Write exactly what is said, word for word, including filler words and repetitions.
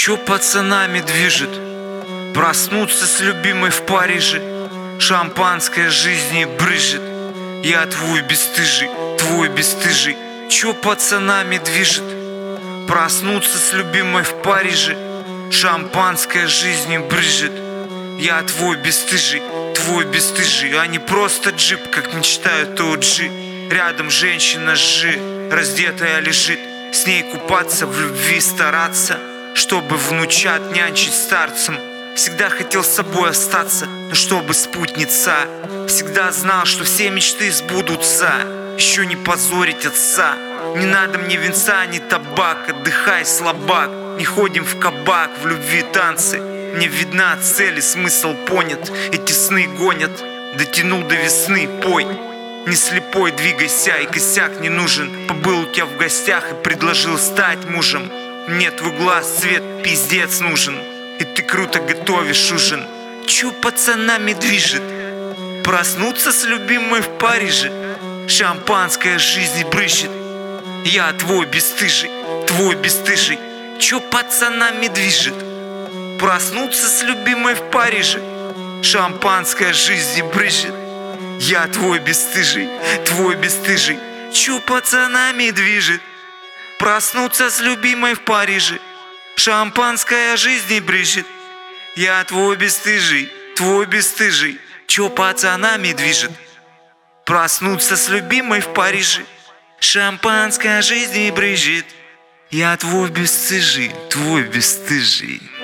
Чё пацанами движет? Проснуться с любимой в Париже. Шампанское жизни брызжет. Я твой бесстыжий, твой бесстыжий. Чё пацанами движет? Проснуться с любимой в Париже. Шампанское жизни брызжет. Я твой бесстыжий, твой бесстыжий. А не просто джип, как мечтают о джи. Рядом женщина жи, раздетая лежит. С ней купаться, в любви стараться, чтобы внучат нянчить старцем. Всегда хотел с собой остаться, но чтобы спутница. Всегда знал, что все мечты сбудутся. Еще не позорить отца. Не надо мне венца, ни табак. Отдыхай, слабак. Не ходим в кабак, в любви танцы. Мне видна цель и смысл понят. Эти сны гонят. Дотянул до весны, пой. Не слепой, двигайся, и косяк не нужен. Побыл у тебя в гостях и предложил стать мужем. Мне твой глаз, цвет, пиздец нужен. И ты круто готовишь ужин. Чё пацанами движет? Проснуться с любимой в Париже. Шампанское жизни брызжет. Я твой бесстыжий, твой бесстыжий. Чё пацанами движет? Проснуться с любимой в Париже. Шампанское жизни брызжет. Я твой бесстыжий, твой бесстыжий. Чё пацанами движет? Проснуться с любимой в Париже. Шампанское жизни брызжет. Я твой бесстыжий, твой бесстыжий. Чё пацанами движет? Проснуться с любимой в Париже. Шампанское жизни брызжет. Я твой бесстыжий, твой бесстыжий.